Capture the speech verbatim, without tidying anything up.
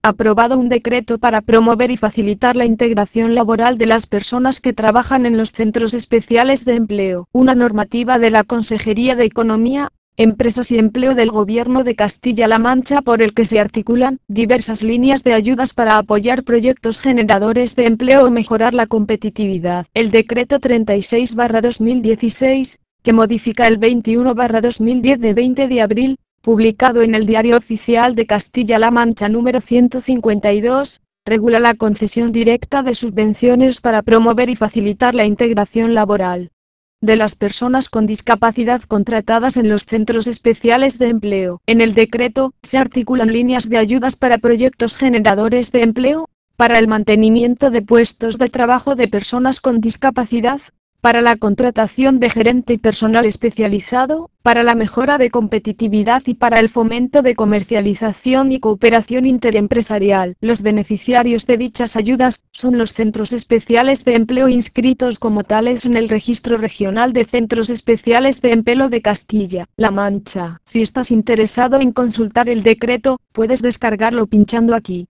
aprobado un decreto para promover y facilitar la integración laboral de las personas que trabajan en los centros especiales de empleo. Una normativa de la Consejería de Economía, Empresas y Empleo del Gobierno de Castilla-La Mancha por el que se articulan diversas líneas de ayudas para apoyar proyectos generadores de empleo o mejorar la competitividad. El decreto treinta y seis barra dos mil dieciséis, que modifica el veintiuno barra dos mil diez de veinte de abril, publicado en el Diario Oficial de Castilla-La Mancha número ciento cincuenta y dos, regula la concesión directa de subvenciones para promover y facilitar la integración laboral de las personas con discapacidad contratadas en los centros especiales de empleo. En el decreto, se articulan líneas de ayudas para proyectos generadores de empleo, para el mantenimiento de puestos de trabajo de personas con discapacidad, para la contratación de gerente y personal especializado, para la mejora de competitividad y para el fomento de comercialización y cooperación interempresarial. Los beneficiarios de dichas ayudas son los centros especiales de empleo inscritos como tales en el Registro Regional de Centros Especiales de Empleo de Castilla-La Mancha. Si estás interesado en consultar el decreto, puedes descargarlo pinchando aquí.